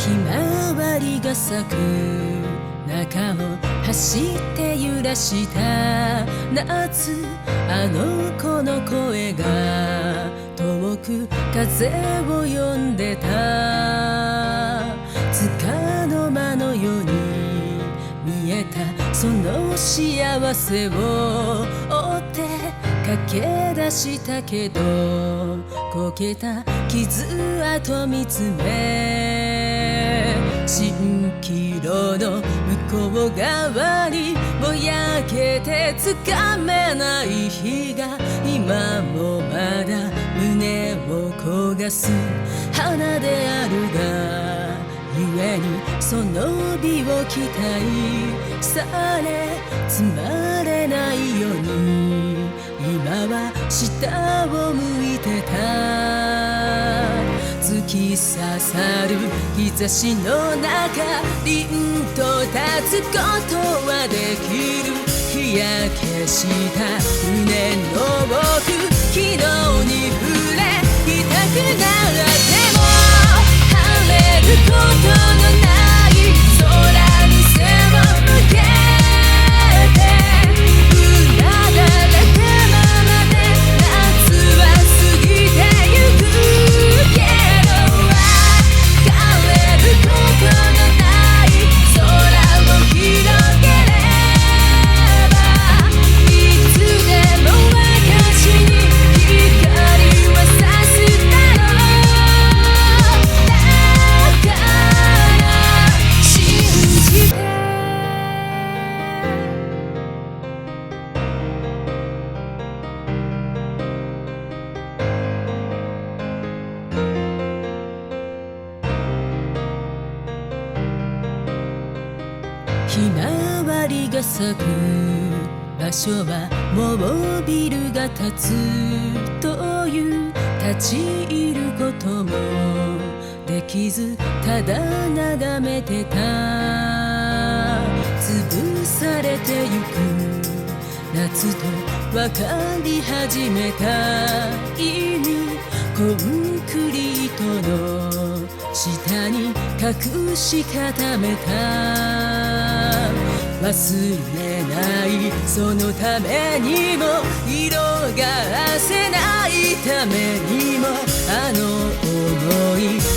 ひまわりが咲く中を走って揺らした夏、あの子の声が遠く風を呼んでた。束の間のように見えたその幸せを追って駆け出したけど、こけた傷跡見つめ、蜃気楼の向こう側にぼやけてつかめない日が今もまだ胸を焦がす花であるがゆえに、その美を期待されつまれないように今は下を向いてた。突き刺さる日差しの中、凛と立つことはできる。日焼けした胸の奥、昨日に触れ痛くなっても晴れることのない空に背を向けて、うなだれたままで夏は過ぎてゆくけど、別れることのない空を広げれば、いつでも私に光は差すだろう。だから信じて。ひまわりが咲く場所はもうビルが建つという、立ち入ることもできずただ眺めてた。潰されてゆく夏と分かり始めた意味、コンクリートの下に隠し固めた。忘れないそのためにも、色が褪せないためにも、あの想い